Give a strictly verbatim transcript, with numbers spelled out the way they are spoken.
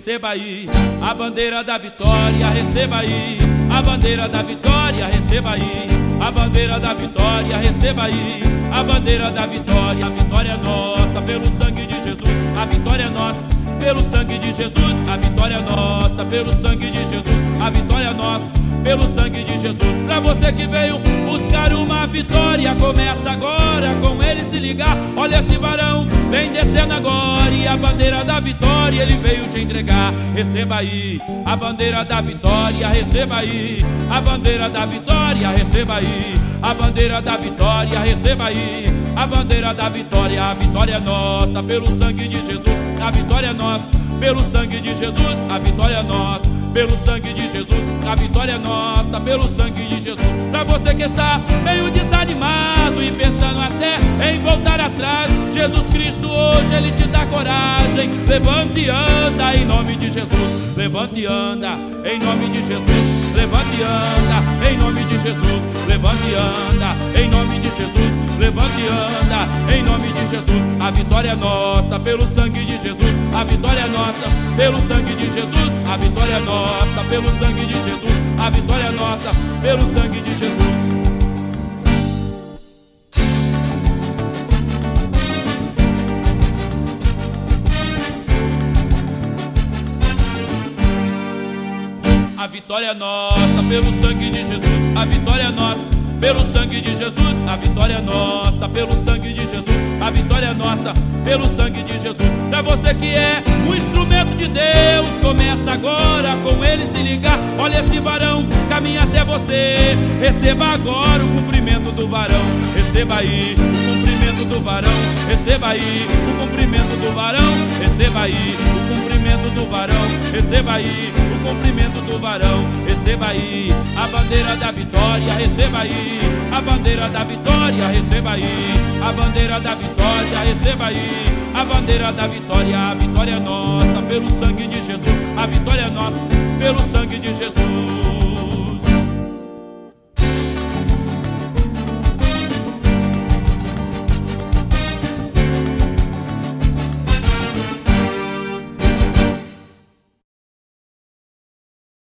receba aí a bandeira da vitória, receba aí a bandeira da vitória, receba aí a bandeira da vitória, receba aí a bandeira da vitória. A vitória é nossa pelo sangue de Jesus, a vitória é nossa pelo sangue de Jesus, a vitória é nossa pelo sangue de Jesus, a vitória é nossa pelo sangue de Jesus. Pra você que veio buscar uma vitória, começa agora com ele se ligar. Olha esse varão, vem descendo agora, e a bandeira da vitória ele veio te entregar. Receba aí a bandeira da vitória, receba aí a bandeira da vitória, receba aí a bandeira da vitória, receba aí a bandeira da vitória. A vitória é nossa pelo sangue de Jesus, a vitória é nossa pelo sangue de Jesus, a vitória é nossa pelo sangue de Jesus, a vitória é nossa pelo sangue de Jesus. Pra você que está meio desanimado e pensando até em voltar atrás, Jesus Cristo hoje ele te dá coragem. Levante e anda em nome de Jesus, levante e anda em nome de Jesus, levante e anda em nome de Jesus, levante e anda em nome de Jesus, levante e anda em nome de Jesus. A vitória é nossa pelo sangue de Jesus, a vitória é nossa pelo sangue de Jesus, a vitória é nossa pelo sangue de Jesus, a vitória é nossa pelo sangue de Jesus. A vitória é nossa pelo sangue de Jesus, a vitória é nossa pelo sangue de Jesus, a vitória é nossa pelo sangue de Jesus, a vitória é nossa pelo sangue de Jesus. Pra você que é um instrumento de Deus, começa agora com ele se ligar. Olha esse varão, caminha até você, receba agora o cumprimento do varão, receba aí o cumprimento do varão, receba aí o cumprimento do varão, receba aí o cumprimento do varão, receba aí o cumprimento do varão, receba aí a bandeira da vitória, receba aí a bandeira da vitória, receba aí a bandeira da vitória, receba aí a bandeira da vitória. A vitória é nossa pelo sangue de Jesus, a vitória é nossa pelo sangue de Jesus.